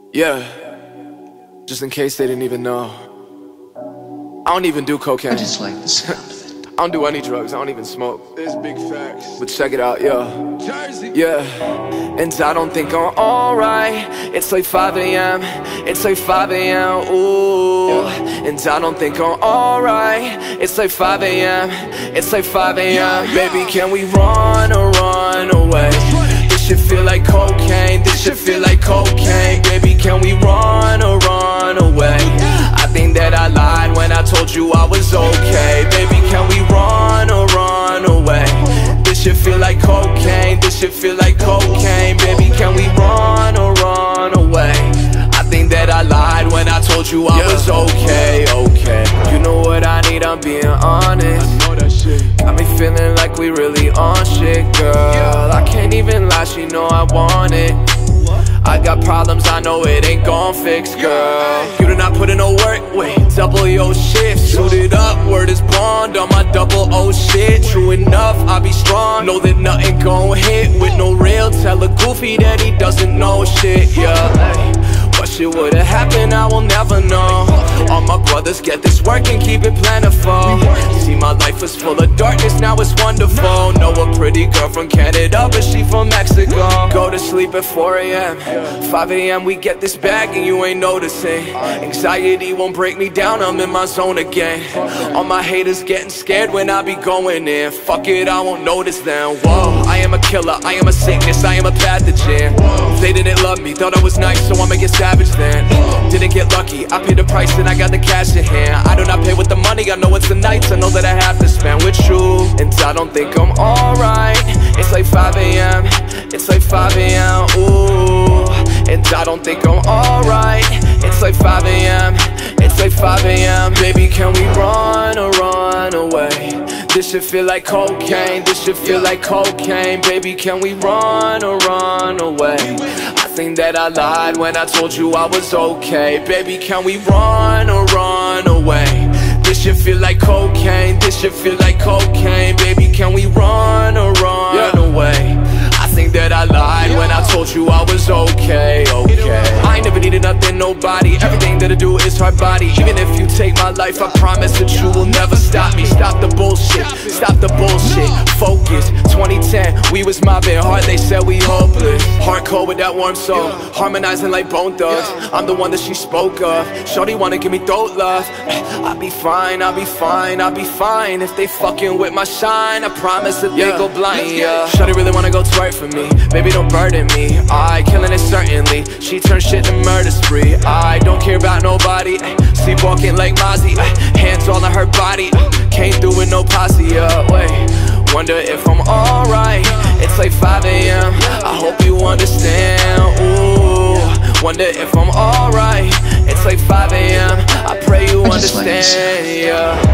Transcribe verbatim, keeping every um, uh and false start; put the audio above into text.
Yeah, just in case they didn't even know, I don't even do cocaine. I just like the sound of it. I don't do any drugs, I don't even smoke. There's big facts. But check it out, yeah. Jersey. Yeah, and I don't think I'm alright. It's like five A M, it's like five A M, ooh. And I don't think I'm alright. It's like five A M, it's like five A M. Baby, can we run or run away? This shit feel like cocaine, this shit feel like cocaine. Baby, can we run or run away? I think that I lied when I told you I was okay. Baby, can we run or run away? This shit feel like cocaine, this shit feel like cocaine. Baby, can we run or run away? I think that I lied when I told you I yeah. was okay, okay. You know what I need, I'm being honest. I know that shit. Got me feeling like we really on shit, girl. yeah. I can't even lie, she know I want it. I got problems, I know it ain't gon' fix, girl. You do not put in no work, wait, double your shift. Suited up, word is bond on my double O shit. True enough, I be strong, know that nothing gon' hit. With no real, tell a goofy that he doesn't know shit, yeah. What shit would've happened, I will never know. All my brothers get this work and keep it plentiful. See, my life was full of darkness, now it's wonderful. Know a pretty girl from Canada, but she from Mexico. Go to sleep at four A M five A M we get this bag and you ain't noticing. Anxiety won't break me down, I'm in my zone again. All my haters getting scared when I be going in. Fuck it, I won't notice them. Whoa, I am a killer, I am a sickness, I am a pathogen. They didn't love me, thought I was nice, so I'ma get savage then. Didn't get lucky, I paid the price and I got the cash in hand. I do not pay with the money, I know it's the nights, I know that I have to spend with you. And I don't think I'm alright. It's like five A M, it's like five A M, ooh. And I don't think I'm alright. It's like five A M, it's like five A M. Baby, can we run or run away? This shit feel like cocaine, this shit feel like cocaine. Baby, can we run or run away? I think that I lied when I told you I was okay. Baby, can we run or run away? This shit feel like cocaine, this shit feel like cocaine. Baby, can we run or run yeah. away? I think that I lied when I told you I was okay, okay. I ain't never needed nothing, nobody. Everything that I do is hard body. Even if you take my life, I promise that you will never stop me. Stop the bullshit, stop the bullshit. Focus, twenty ten, we was mobbing hard, they said we hopeless. Hardcore with that warm soul, harmonizing like Bone Thugs. I'm the one that she spoke of. Shorty wanna give me throat love. I'll be fine, I'll be fine, I'll be fine. If they fucking with my shine, I promise that they go blind, yeah. Shorty really wanna go twerk for me, baby don't burden me. I killing it certainly, she turned shit to murder spree. I don't care about nobody, sleepwalking like Mozzie. Hands all on her body, came through with no posse, yeah. Wait, wonder if I'm alright. It's like five A M, I hope you understand, ooh. Wonder if I'm alright. It's like five A M, I pray you I just like understand, yeah.